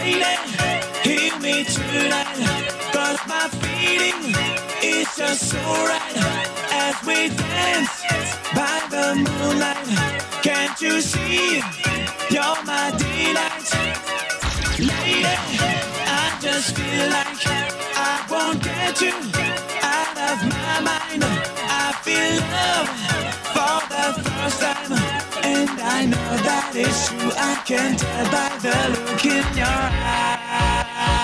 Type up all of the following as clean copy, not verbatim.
Lady, hear me tonight, 'cause my feeling is just so right as we dance by the moonlight. Can't you see you're my delight? Lady, I just feel like I won't get you out of my mind. I feel love for the first time, and I know that it's true. I can tell by the look in your eyes.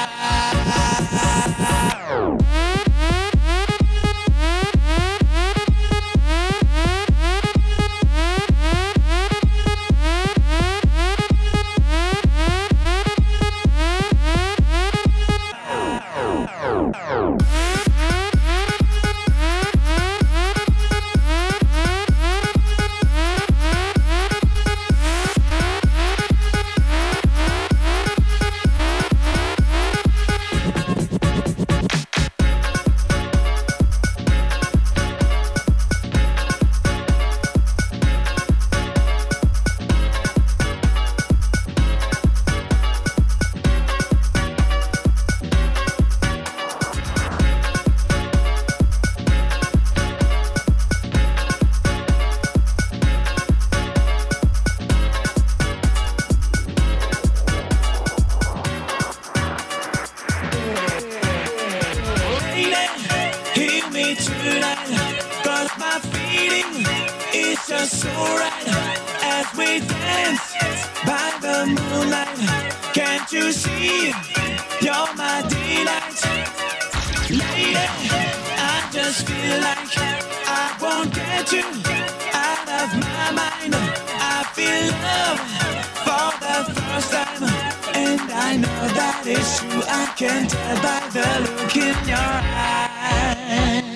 Hear me tonight, 'cause my feeling is just so right as we dance by the moonlight. Can't you see you're my delight? Lady, I just feel like I won't get you out of my mind. I feel love for the first time, and I know that it's true. I can tell by the look in your eyes.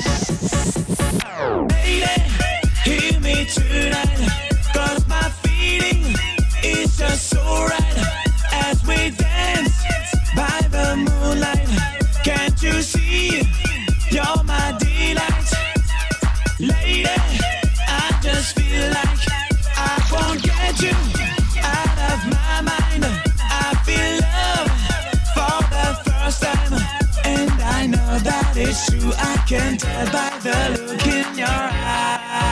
Lady, hear me tonight, 'cause my feeling is just so right as we dance by the moonlight. Can't you see you're my delight? Lady, I just feel like I won't get you out of my mind. I feel love for the first time, and I know that it's true. I can tell by the look in your eyes.